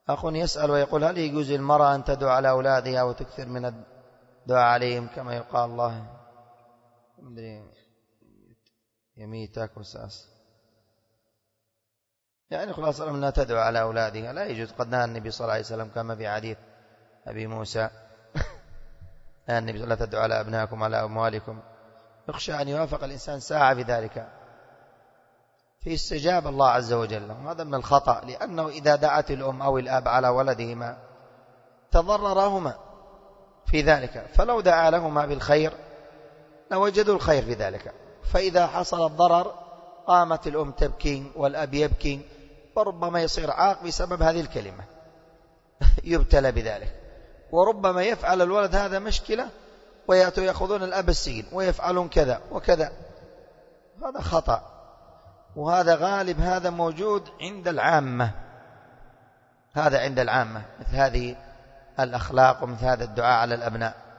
أخ يسأل ويقول: هل يجوز للمرأة أن تدعو على أولادها وتكثر من الدعاء عليهم كما يقال الله يميتك وساس؟ يعني خلاص أنها تدعو على أولادها لا يجوز. قد نهى النبي صلى الله عليه وسلم كما في حديث أبي موسى النبي صلى الله عليه وسلم: لا تدعو على أبنائكم على أموالكم. يخشى أن يوافق الإنسان ساعة بذلك في استجاب الله عز وجل. هذا من الخطأ، لأنه إذا دعت الأم أو الأب على ولدهما تضررهما في ذلك، فلو دعا لهما بالخير لوجدوا الخير في ذلك. فإذا حصل الضرر قامت الأم تبكي والأب يبكي، وربما يصير عاق بسبب هذه الكلمة يبتلى بذلك. وربما يفعل الولد هذا مشكلة ويأتوا يأخذون الأب السجن ويفعلون كذا وكذا. هذا خطأ، وهذا غالب، هذا موجود عند العامة. هذا عند العامة مثل هذه الأخلاق ومثل هذا الدعاء على الأبناء.